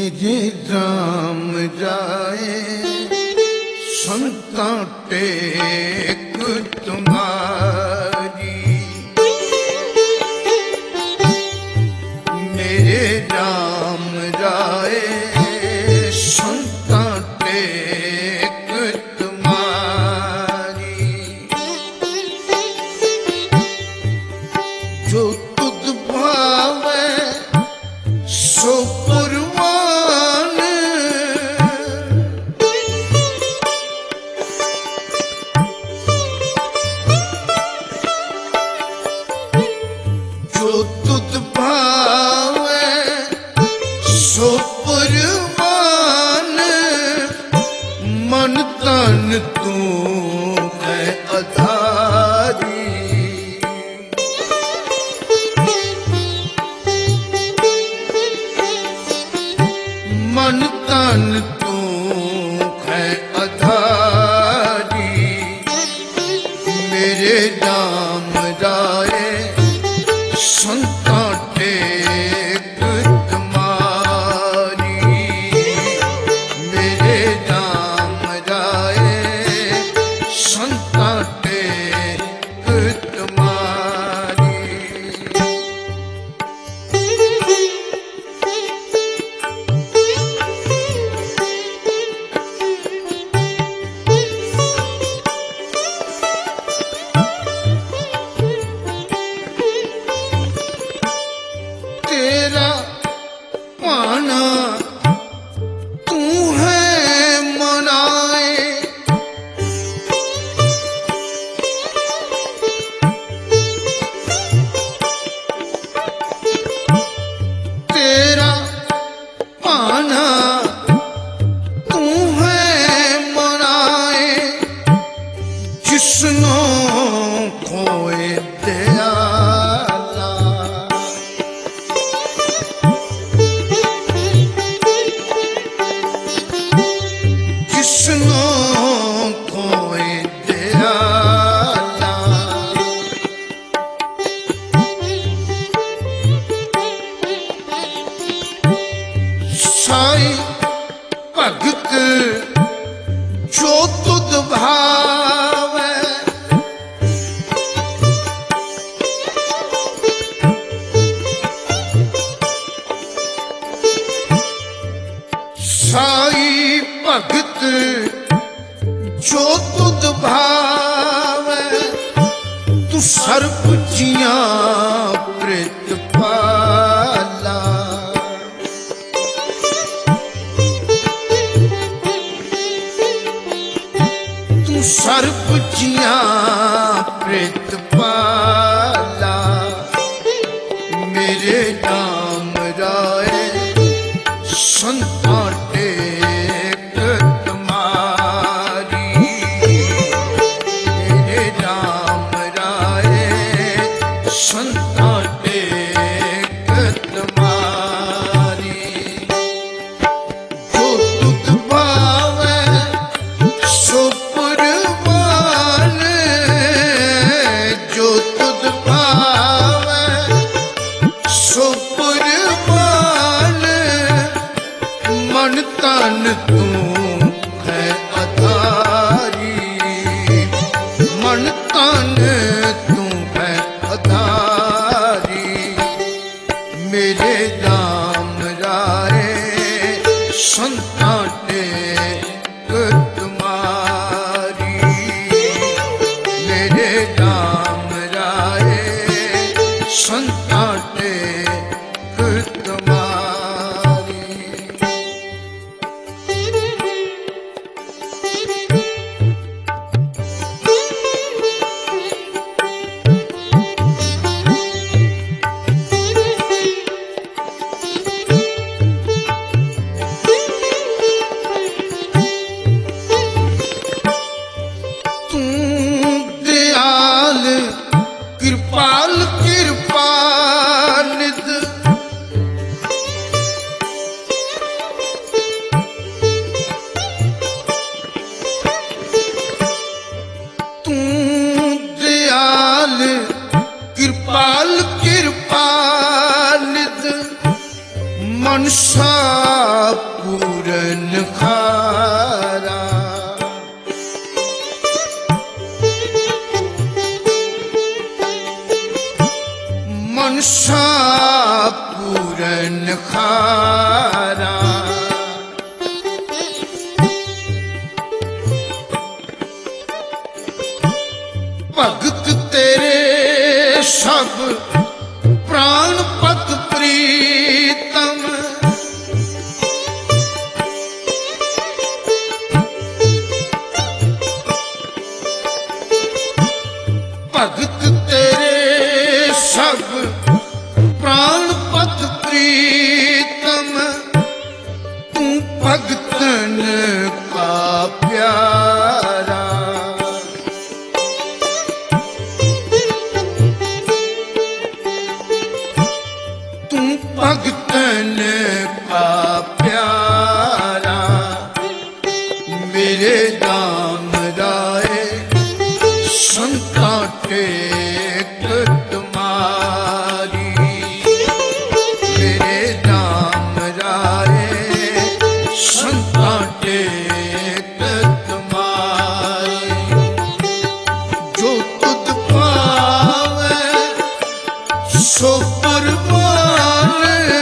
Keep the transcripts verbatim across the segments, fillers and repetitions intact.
मेरे राम जाए संता टेक तुम्हारी। मेरे राम जाए संता टेक तुम्हारी। जो तुझ भावे सो कुर्बान, जो तुझ भावे सो कुर्बान। मन तन तू है आधारी। मन तन तू है आधारी। मेरे राम राय संता टेक तुम्हारी। मेरे राम राय संता टेक तुम्हारी। तेरा पाना तू है मनाए। तेरा पाना तू है मनाए। जिसनो खोए दयाला। जिसनो खोए दयाला। साई भगत जो तुध भावे। साई भगत जो तुध भावे। तू सर्प जियां प्रितपाला। तू सर्प जियां प्रितपाला। मेरे राम राय संता टेक तुम्हारी। मेरे राम राय संता टेक तुम्हारी। जो तुझ भावे सो कुर्बान। जो तुझ भावे सो कुर्बान। मन तन तू है आधारी। मन तन तू है आधारी। मेरे राम राय संता टेक तुम्हारी। मेरे राम राय संता टेक तुम्हारी। तू दयाल कृपाल कृपानिध। तू दयाल कृपाल कृपानिध। मनसा पूरन खारा। मनसा पूरन खारा। भगत तेरे सब प्राण पत प्रीतम। भगत तेरे सब प्राण पत प्रीतम। तू भगतन का प्यारा। तू भगतन का प्यारा। मेरे दाम राय संता टेक तुम्हारी। मेरे दाम राय संता टेक तुम्हारी। जो तुझ पावे सो परवान।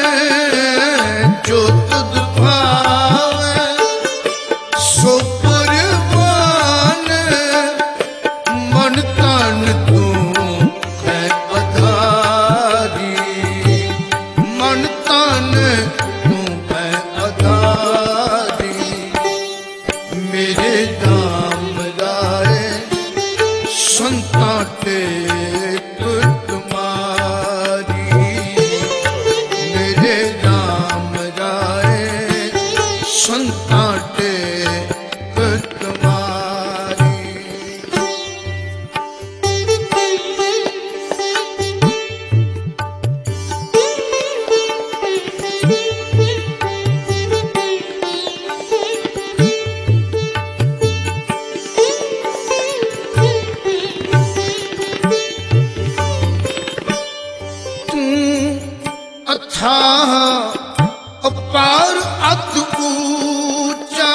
जो तुझ पावे सो परवान। मन तन तू है आधारी। मन तन तू है आधारी। मेरे दाम राय संता टेक तुम्हारी। मेरे दाम राय संता टेक तुम्हारी। तू अथाह अपार अति ऊंचा।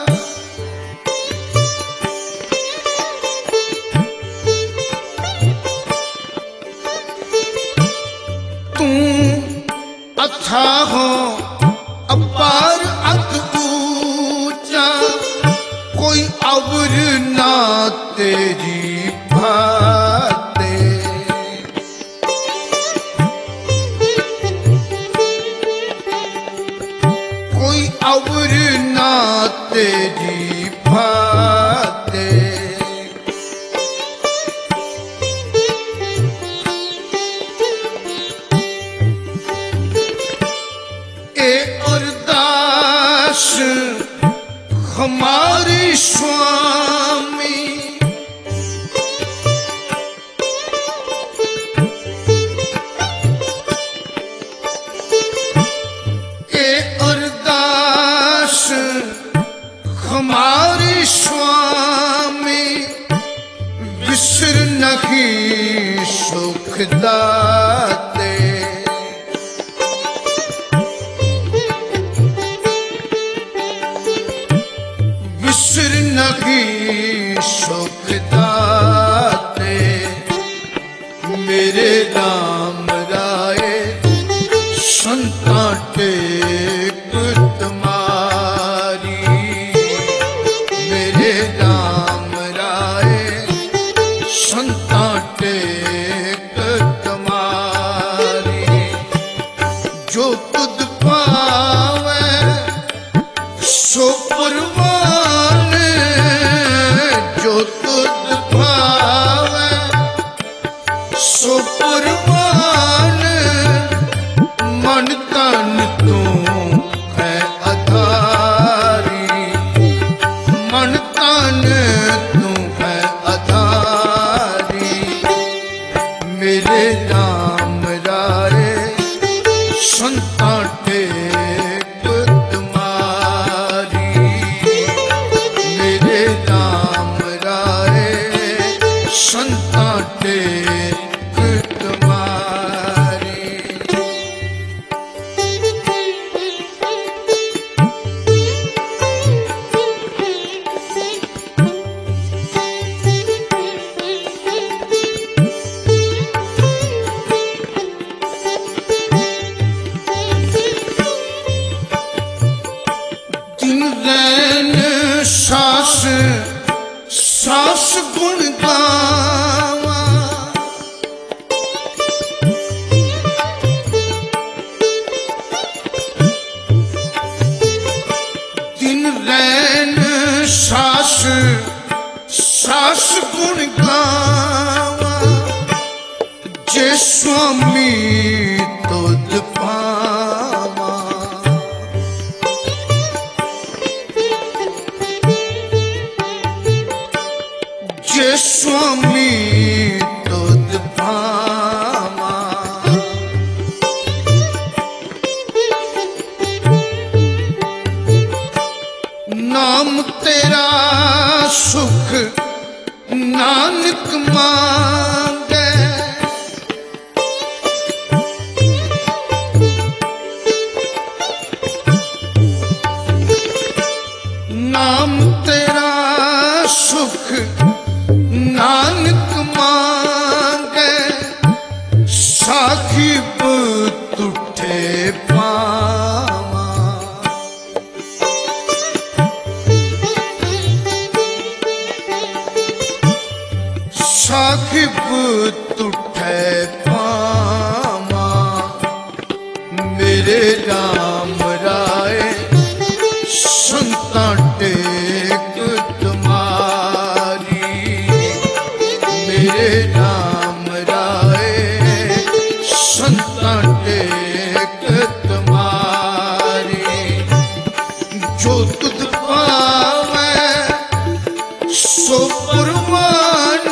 तू अथाह अपार अति ऊंचा। कोई अवर ना तेरी भाते। कोई अवर ना तेरी भाते। ए अरदास हमारे स्वामी। ए अरदास हमारे स्वामी। विसर नहीं सुख दाते। विसर नहीं सुख दाते। मेरे दाम राय संता टेक तुम्हारी। मेरे दाम राय संता टेक तुम्हारी। जो तुझ पावे सो परवान। जो तुझ रैन सास सास गुण गावा, दिन रैन सास सास गुण गावा, जे स्वामी तुध पावा। जे स्वामी तुध पावा, नाम तेरा सुख नानक मांगे, नाम तेरा सुख नानक मांगे, साहिब तुठे पावा। साहिब तुठे पावा, मेरे राम राय संता टेक तुम्हारी। मेरे राम राय संता टेक तुम्हारी, जो तुझ पावे सो परमान,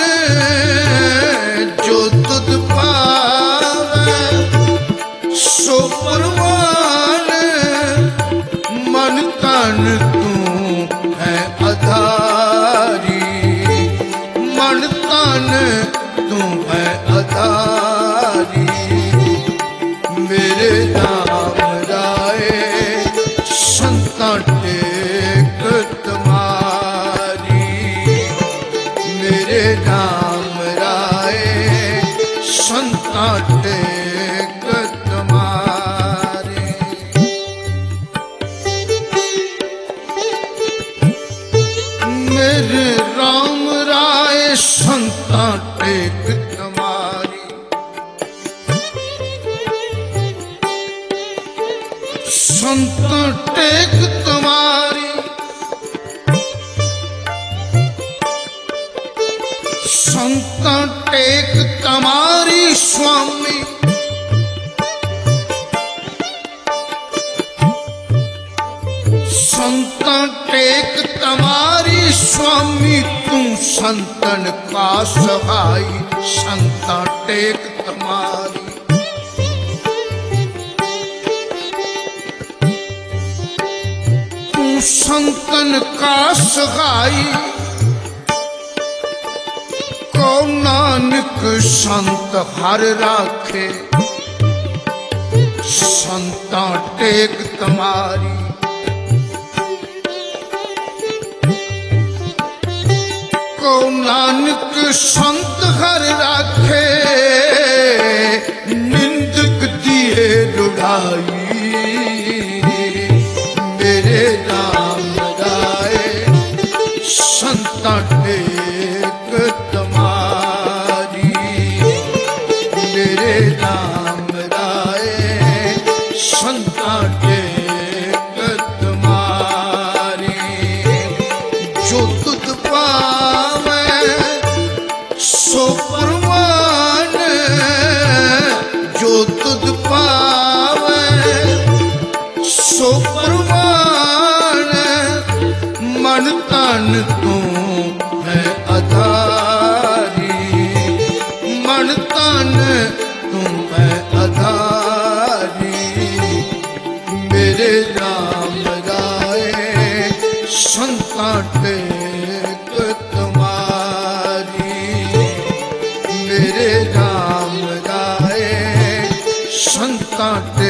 जो तुझ पावे सो परमान, मन तन तू है आधारी, मन तन तू है आधारी। मेरे राम राय संता टेक तुम्हारी, मेरे राम राय संता टेक तुम्हारी। मेरे राम राय संता टेक तुम्हारी, संता टेक तुम्हारी, संता टेक तुम्हारी स्वामी। संता टेक तुम्हारी स्वामी, तू संतन का सहाय, संता टेक तुम्हारी। तू संतन का सहाय, को नानक संत हर राखे, संता टेक तुम्हारी। को नानक संत हर राखे, निंदक दिए रुढ़ाई। मेरे राम राय संता टेक तुम्हारी, मेरे राम राय संता टेक तुम्हारी। जो तुझ पावे सो परमान, जो तुझ पावे सो परमान, मन तन तू है आधारी, मन तन तू है आधारी। मेरे राम राय संता टेक तुम्हारी, मेरे राम राय संता